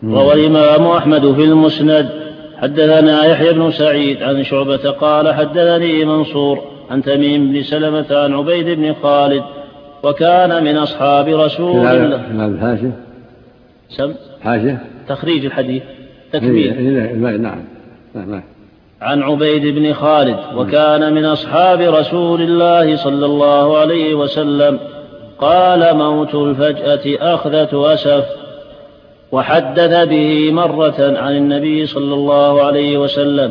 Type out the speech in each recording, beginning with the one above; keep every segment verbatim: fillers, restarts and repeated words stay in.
روى الإمام أحمد في المسند حدثنا يحيى بن سعيد عن شعبة قال حدثني منصور عن تميم بن سلمة عن عبيد بن خالد وكان من أصحاب رسول الله. حاشة سم حاشة تخريج الحديث تكميل. نعم. نعم. عن عبيد بن خالد وكان من أصحاب رسول الله صلى الله عليه وسلم قال موت الفجأة أخذة أسف. وحدث به مرة عن النبي صلى الله عليه وسلم.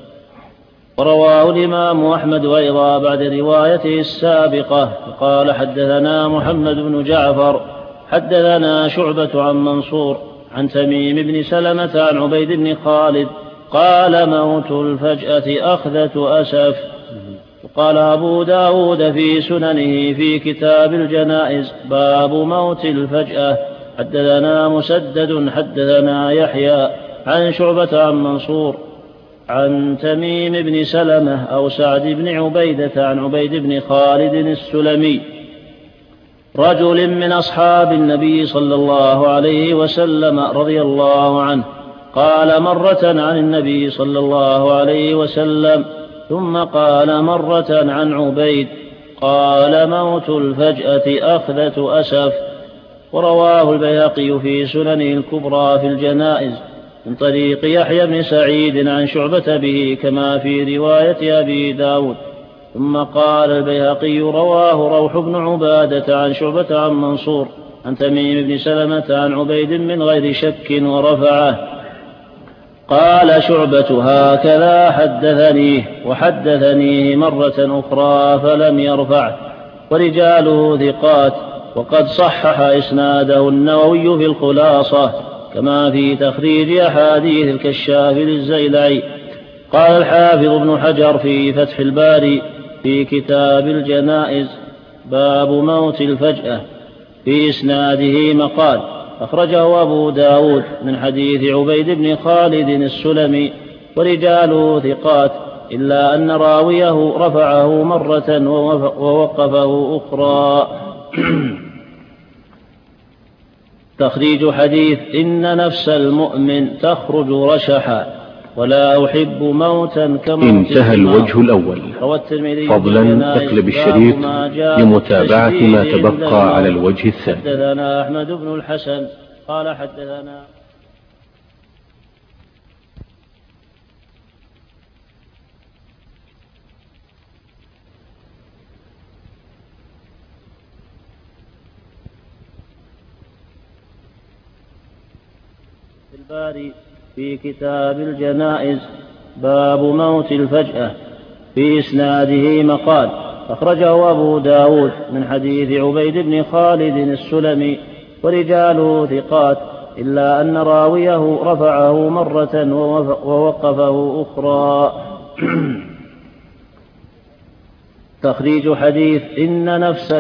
ورواه الإمام أحمد أيضا بعد روايته السابقة قال حدثنا محمد بن جعفر حدثنا شعبة عن منصور عن تميم بن سلمة عن عبيد بن خالد قال موت الفجأة أخذة أسف. وقال أبو داود في سننه في كتاب الجنائز باب موت الفجأة حدثنا مسدد حدثنا يحيى عن شعبة عن منصور عن تميم بن سلمة أو سعد بن عبيدة عن عبيد بن خالد السلمي رجل من أصحاب النبي صلى الله عليه وسلم رضي الله عنه قال مرة عن النبي صلى الله عليه وسلم ثم قال مرة عن عبيد قال موت الفجأة أخذة أسف. ورواه البيهقي في سننه الكبرى في الجنائز من طريق يحيى بن سعيد عن شعبة به كما في رواية أبي داود. ثم قال البيهقي رواه روح بن عبادة عن شعبة عن منصور عن تميم بن سلمة عن عبيد من غير شك ورفعه. قال شعبة هكذا حدثنيه وحدثنيه مرة أخرى فلم يرفعه ورجاله ثقات. وقد صحح إسناده النووي في الخلاصة كما في تخريج أحاديث الكشاف للزيلعي. قال الحافظ ابن حجر في فتح الباري في كتاب الجنائز باب موت الفجأة في إسناده مقال أخرجه أبو داود من حديث عبيد بن خالد السلمي ورجاله ثقات إلا أن راويه رفعه مرة ووقفه أخرى. تخريج حديث إن نفس المؤمن تخرج رشحا ولا أحب موتا كموت. انتهى الوجه الأول. فضلا اقلب الشريط لمتابعة ما تبقى على الوجه الثاني. حدثنا أحمد بن الحسن قال حدثنا الباري في كتاب الجنائز باب موت الفجأة في إسناده مقال أخرجه أبو داود من حديث عبيد بن خالد السلمي ورجاله ثقات إلا أن راويه رفعه مرة ووقفه أخرى. تخريج حديث إن نفس